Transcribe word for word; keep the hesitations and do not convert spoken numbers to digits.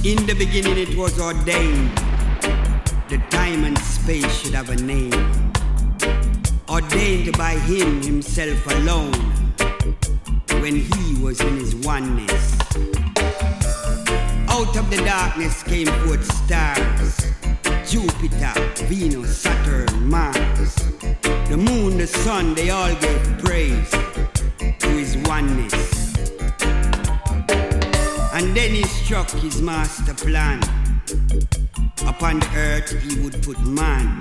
In the beginning it was ordained, the time and space should have a name, ordained by him himself alone, when he was in his oneness. Out of the darkness came forth stars, Jupiter, Venus, Saturn, Mars. The moon, the sun, they all gave praise to his oneness. And then he struck his master plan. Upon the earth he would put man.